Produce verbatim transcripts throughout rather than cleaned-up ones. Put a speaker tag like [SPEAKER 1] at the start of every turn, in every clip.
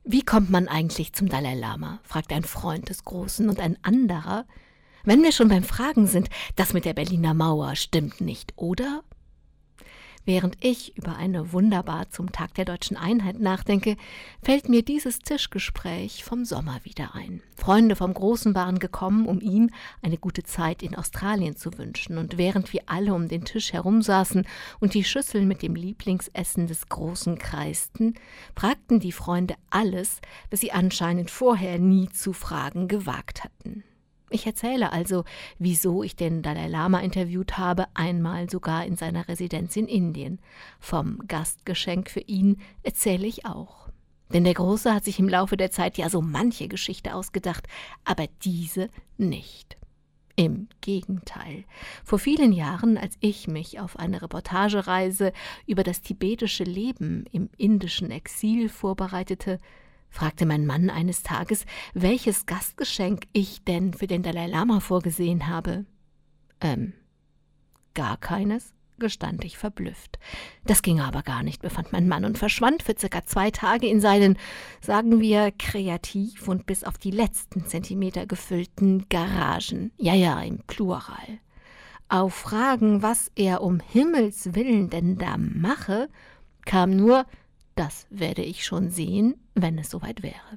[SPEAKER 1] Wie kommt man eigentlich zum Dalai Lama? Fragt ein Freund des Großen und ein anderer. Wenn wir schon beim Fragen sind, das mit der Berliner Mauer stimmt nicht, oder? Während ich über eine wunderbar zum Tag der Deutschen Einheit nachdenke, fällt mir dieses Tischgespräch vom Sommer wieder ein. Freunde vom Großen waren gekommen, um ihm eine gute Zeit in Australien zu wünschen. Und während wir alle um den Tisch herumsaßen und die Schüsseln mit dem Lieblingsessen des Großen kreisten, fragten die Freunde alles, was sie anscheinend vorher nie zu fragen gewagt hatten. Ich erzähle also, wieso ich den Dalai Lama interviewt habe, einmal sogar in seiner Residenz in Indien. Vom Gastgeschenk für ihn erzähle ich auch. Denn der Große hat sich im Laufe der Zeit ja so manche Geschichte ausgedacht, aber diese nicht. Im Gegenteil. Vor vielen Jahren, als ich mich auf eine Reportagereise über das tibetische Leben im indischen Exil vorbereitete, fragte mein Mann eines Tages, welches Gastgeschenk ich denn für den Dalai Lama vorgesehen habe. Ähm, gar keines, gestand ich verblüfft. Das ging aber gar nicht, befand mein Mann und verschwand für circa zwei Tage in seinen, sagen wir, kreativ und bis auf die letzten Zentimeter gefüllten Garagen. Ja, ja, im Plural. Auf Fragen, was er um Himmels Willen denn da mache, kam nur: Das werde ich schon sehen, wenn es soweit wäre.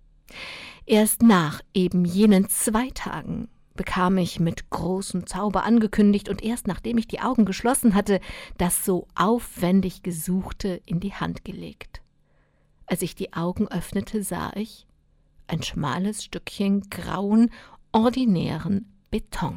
[SPEAKER 1] Erst nach eben jenen zwei Tagen bekam ich mit großem Zauber angekündigt und erst nachdem ich die Augen geschlossen hatte, das so aufwendig Gesuchte in die Hand gelegt. Als ich die Augen öffnete, sah ich ein schmales Stückchen grauen, ordinären Beton.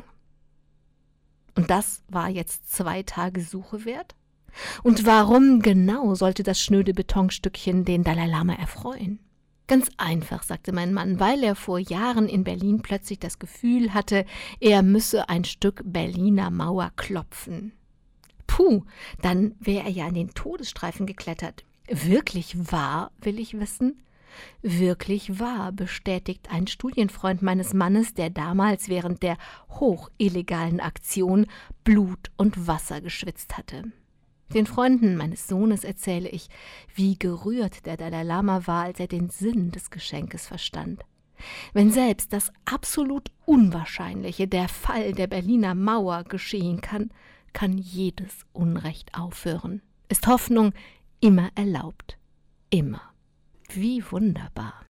[SPEAKER 1] Und das war jetzt zwei Tage Suche wert? Und warum genau sollte das schnöde Betonstückchen den Dalai Lama erfreuen? Ganz einfach, sagte mein Mann, weil er vor Jahren in Berlin plötzlich das Gefühl hatte, er müsse ein Stück Berliner Mauer klopfen. Puh, dann wäre er ja an den Todesstreifen geklettert. Wirklich wahr, will ich wissen? Wirklich wahr, bestätigt ein Studienfreund meines Mannes, der damals während der hochillegalen Aktion Blut und Wasser geschwitzt hatte. Den Freunden meines Sohnes erzähle ich, wie gerührt der Dalai Lama war, als er den Sinn des Geschenkes verstand. Wenn selbst das absolut Unwahrscheinliche, der Fall der Berliner Mauer, geschehen kann, kann jedes Unrecht aufhören. Ist Hoffnung immer erlaubt. Immer. Wie wunderbar.